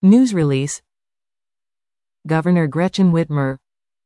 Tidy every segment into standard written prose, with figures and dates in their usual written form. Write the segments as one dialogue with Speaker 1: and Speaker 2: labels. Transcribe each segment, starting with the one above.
Speaker 1: News release. Governor Gretchen Whitmer.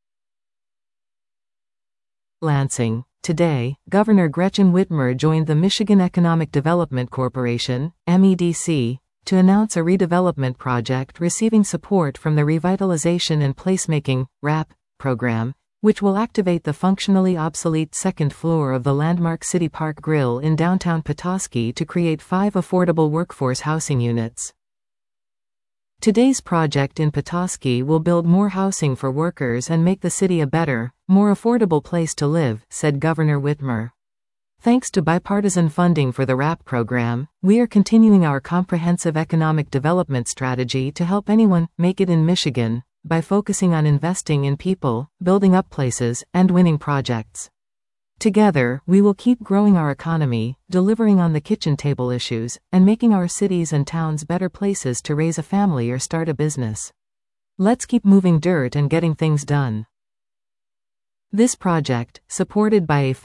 Speaker 1: Lansing. Today, Governor Gretchen Whitmer joined the Michigan Economic Development Corporation, MEDC, to announce a redevelopment project receiving support from the Revitalization and Placemaking (RAP) program, which will activate the functionally obsolete second floor of the landmark City Park Grill in downtown Petoskey to create 5 affordable workforce housing units. Today's project in Petoskey will build more housing for workers and make the city a better, more affordable place to live, said Governor Whitmer. Thanks to bipartisan funding for the RAP program, we are continuing our comprehensive economic development strategy to help anyone make it in Michigan by focusing on investing in people, building up places, and winning projects. Together, we will keep growing our economy, delivering on the kitchen table issues, and making our cities and towns better places to raise a family or start a business. Let's keep moving dirt and getting things done. This project, supported by a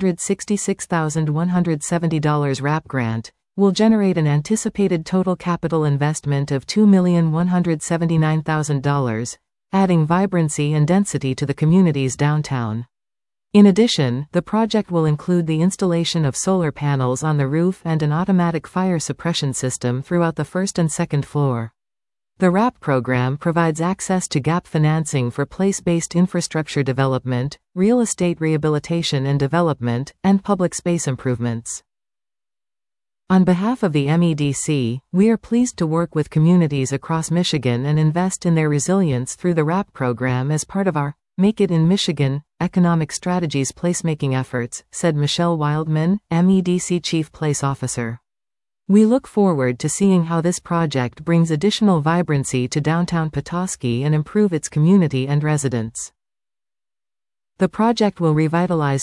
Speaker 1: $566,170 RAP grant, will generate an anticipated total capital investment of $2,179,000, adding vibrancy and density to the community's downtown. In addition, the project will include the installation of solar panels on the roof and an automatic fire suppression system throughout the first and second floor. The RAP program provides access to gap financing for place-based infrastructure development, real estate rehabilitation and development, and public space improvements. On behalf of the MEDC, we are pleased to work with communities across Michigan and invest in their resilience through the RAP program as part of our Make It in Michigan Economic Strategies placemaking efforts, said Michelle Wildman, MEDC Chief Place Officer. We look forward to seeing how this project brings additional vibrancy to downtown Petoskey and improve its community and residents. The project will revitalize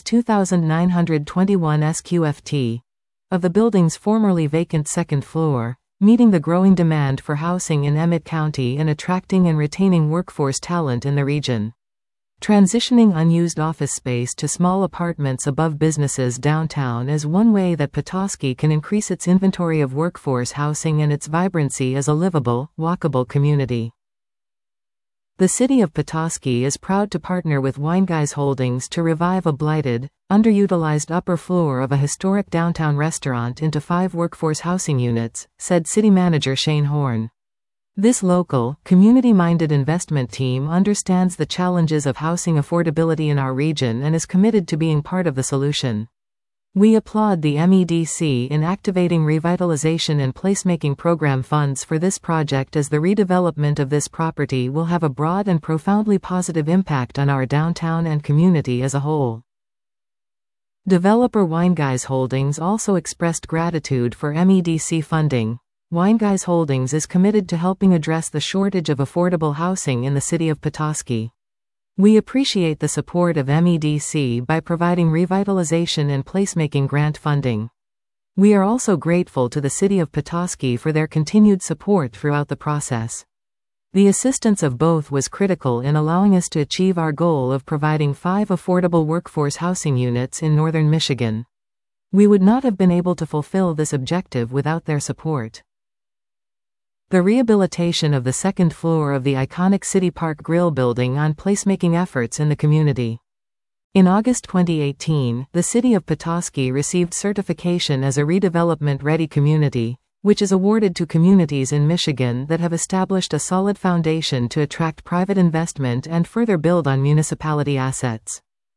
Speaker 1: 2,921 sqft of the building's formerly vacant second floor, meeting the growing demand for housing in Emmett County and attracting and retaining workforce talent in the region. Transitioning unused office space to small apartments above businesses downtown is one way that Petoskey can increase its inventory of workforce housing and its vibrancy as a livable, walkable community. The city of Petoskey is proud to partner with Wineguys Holdings to revive a blighted, underutilized upper floor of a historic downtown restaurant into 5 workforce housing units, said City Manager Shane Horn. This local, community-minded investment team understands the challenges of housing affordability in our region and is committed to being part of the solution. We applaud the MEDC in activating revitalization and placemaking program funds for this project, as the redevelopment of this property will have a broad and profoundly positive impact on our downtown and community as a whole. Developer Wineguys Holdings also expressed gratitude for MEDC funding. Wineguys Holdings is committed to helping address the shortage of affordable housing in the city of Petoskey. We appreciate the support of MEDC by providing revitalization and placemaking grant funding. We are also grateful to the city of Petoskey for their continued support throughout the process. The assistance of both was critical in allowing us to achieve our goal of providing 5 affordable workforce housing units in northern Michigan. We would not have been able to fulfill this objective without their support. The rehabilitation of the second floor of the iconic City Park Grill building on placemaking efforts in the community. In August 2018, the city of Petoskey received certification as a redevelopment-ready community, which is awarded to communities in Michigan that have established a solid foundation to attract private investment and further build on municipality assets.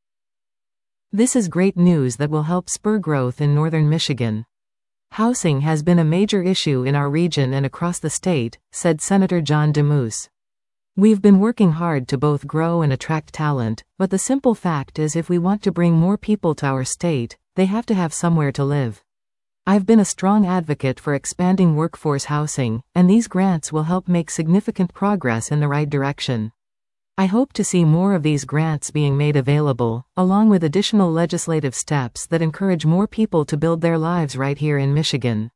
Speaker 1: This is great news that will help spur growth in northern Michigan. Housing has been a major issue in our region and across the state, said Senator John DeMoose. We've been working hard to both grow and attract talent, but the simple fact is if we want to bring more people to our state, they have to have somewhere to live. I've been a strong advocate for expanding workforce housing, and these grants will help make significant progress in the right direction. I hope to see more of these grants being made available, along with additional legislative steps that encourage more people to build their lives right here in Michigan.